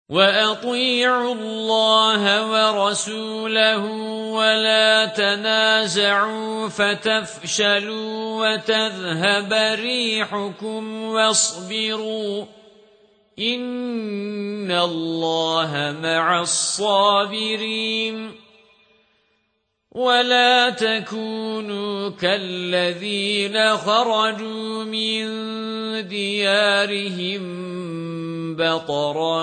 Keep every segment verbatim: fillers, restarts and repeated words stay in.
وَأَطِيعُوا اللَّهَ وَرَسُولَهُ وَلَا تَنَازَعُوا فَتَفْشَلُوا وَتَذْهَبَ رِيحُكُمْ وَاصْبِرُوا إِنَّ اللَّهَ مَعَ الصَّابِرِينَ وَلَا تَكُونُوا كَالَّذِينَ خَرَجُوا مِنْ دِيَارِهِمْ بَطَرًا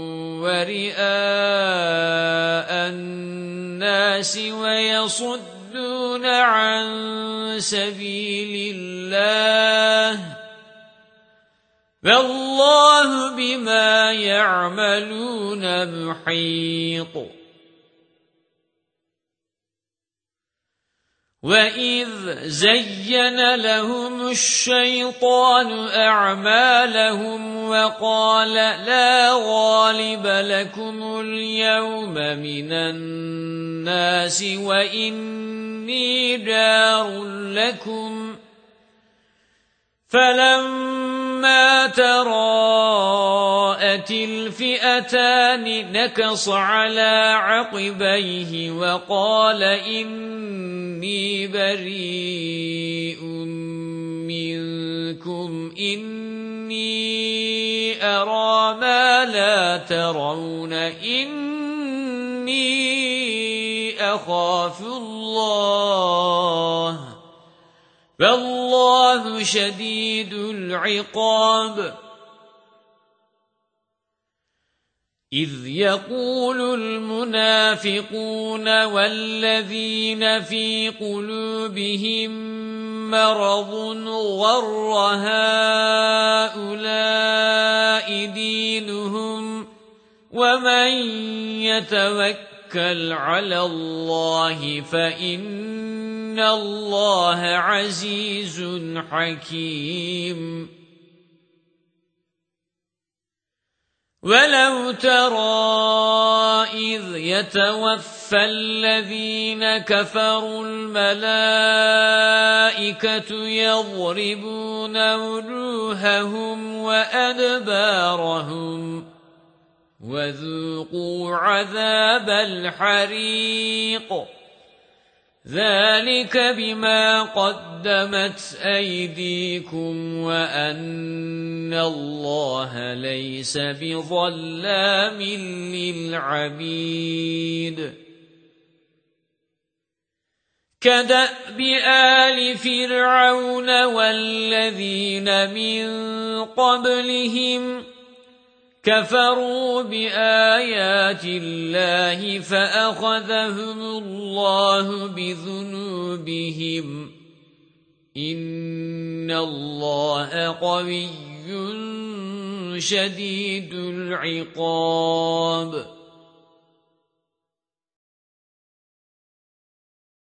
وَرِئَاءَ النَّاسِ وَيَصُدُّونَ عَنْ سَبِيلِ اللَّهِ وَاللَّهُ بِمَا يَعْمَلُونَ مُحِيطٌ وَإِذْ زَيَّنَ لَهُمُ الشَّيْطَانُ أَعْمَالَهُمْ وَقَالَ لَا غَالِبَ لَكُمُ الْيَوْمَ مِنَ النَّاسِ وَإِنِّي جَارٌ لَكُمْ فَلَمَّا تَرَاءَتِ الْفِئَتَانِ نَكَصَ عَلَى عَقِبَيْهِ وَقَالَ إِنِّي بَرِيءٌ مِنْكُمْ إِنِّي أَرَى مَا لَا تَرَوْنَ إِنِّي أَخَافُ اللَّهَ وَاللَّهُ شَدِيدُ الْعِقَابِ إِذْ يَقُولُ الْمُنَافِقُونَ وَالَّذِينَ فِي قُلُوبِهِم مَّرَضٌ غَرَّ هَٰؤُلَاءِ دِينُهُمْ وَمَن يَتَوَكَّلْ عَلَى اللَّهِ فَإِنَّ اللَّهَ عَزِيزٌ حَكِيمٌ وَلَوْ تَرَىٰ إِذْ يَتَوَفَّى الَّذِينَ كَفَرُوا الْمَلَائِكَةُ يَضْرِبُونَ وُجُوهَهُمْ وَأَدْبَارَهُمْ وَذُوقُوا عَذَابَ الْحَرِيقِ ذَلِكَ بِمَا قَدَّمَتْ أَيْدِيكُمْ وَأَنَّ اللَّهَ لَيْسَ بِظَلَّامٍ لِلْعَبِيدِ كَدَأْبِ آلِ فِرْعَوْنَ وَالَّذِينَ مِنْ قَبْلِهِمْ كَفَرُوا بِآيَاتِ اللَّهِ فَأَخَذَهُمُ اللَّهُ بِذُنُوبِهِمْ إِنَّ اللَّهَ قَوِيٌّ شَدِيدُ الْعِقَابِ